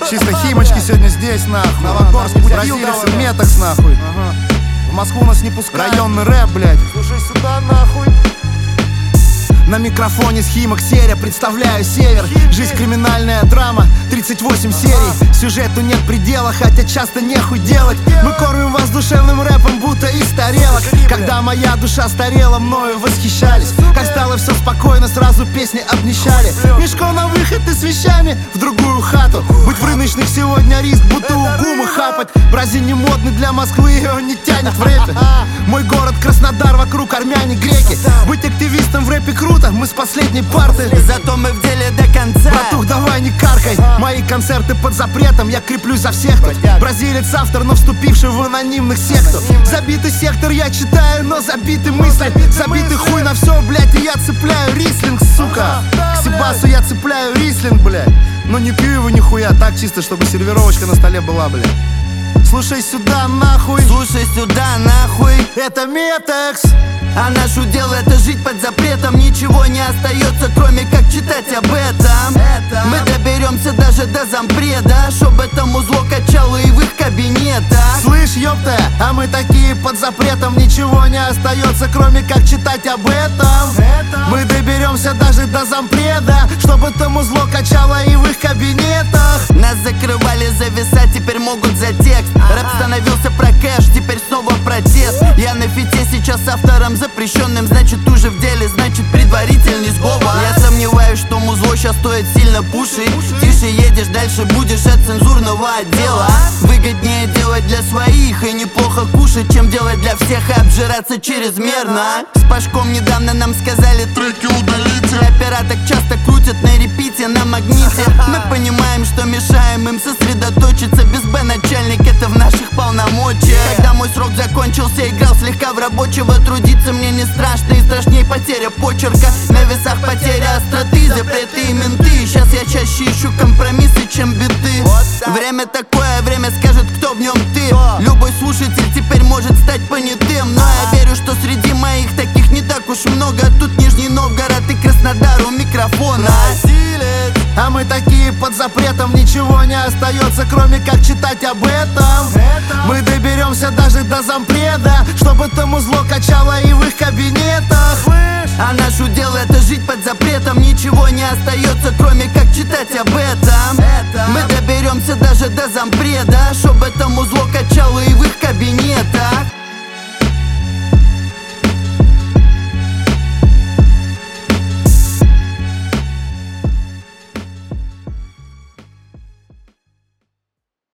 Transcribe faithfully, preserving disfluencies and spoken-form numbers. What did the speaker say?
Чисто химочки сегодня здесь, нахуй. Новогорск, Бразилия, Метакс, нахуй. Ага. В Москву нас не пускают. Районный рэп, блядь. Слушай сюда, нахуй. На микрофоне Схимок серия, представляю север. Жизнь криминальная драма, тридцать восемь серий. Сюжету нет предела, хотя часто нехуй делать. Мы кормим вас душевным рэпом, будто из тарелок. Когда моя душа старела, мною восхищались. Как стало все спокойно, сразу песни обнищали. Мешком на выход и с вещами в другую хату. Быть в рыночных сегодня риск, будто у гумы хапать. Бразиль не модный для Москвы, и он не тянет в рэпе. Мой город Краснодар, вокруг армяне, греки. Быть активистом в рэпе круто, мы с последней парты. Зато мы в деле до конца. Братух, давай не каркай. Мои концерты под запретом, я креплюсь за всех тут. Бразилец автор, но вступивший в анонимных секту. Забитый сектор я читаю, но забиты мысли. Забитый хуй на все, блядь, и я цепляю рислинг, сука. К Сибасу я цепляю рислинг, блядь. Но не пью его нихуя, так чисто, чтобы сервировочка на столе была, блядь. Слушай сюда, нахуй. Слушай сюда, нахуй. Это Метакс. А наше дело это жить под запретом. Ничего не остается, кроме как читать об этом. Мы доберемся даже до зампреда, чтоб этому зло качало и в их кабинетах. Слышь, ёпта, а мы такие под запретом. Ничего не остается, кроме как читать об этом. Мы доберемся даже до зампреда, чтоб этому зло качало и в их кабинетах. Нас закрывали за веса, теперь могут за текст. Рэп становился про кэш, теперь снова протест. Я на фите сейчас автором запрещенным, значит уже в деле, значит предварительный сговор. Я сомневаюсь, что музло сейчас стоит сильно пушить. Тише едешь, дальше будешь от цензурного отдела. Выгоднее делать для своих и неплохо кушать, чем делать для всех и обжираться чрезмерно. С Пашком недавно нам сказали треки удалите. Рэпера так часто крутят на репите, на магните. Мы понимаем, что мешаем им сосредоточиться. Без Б начальник, это в наших полномочиях. Когда мой срок закончился, играл слегка в рабочего. Трудиться мне не страшно, и страшнее потеря почерка. На весах потеря остроты, запреты и менты. Сейчас я чаще ищу компромиссы, чем биты. Время такое, время скажет, кто в нем ты. Любой слушатель теперь может стать понятым. Но я верю, что среди моих таких не так уж много. Тут Нижний Новгород и Краснодар у микрофона. А мы такие под запретом, ничего не остается, кроме как читать об этом. Мы доберемся даже до зампреда, чтобы этому зло качало и в их кабинетах. А наше дело это жить под запретом. Ничего не остается, кроме как читать об этом. Мы доберемся даже до зампреда, чтобы этому зло качало и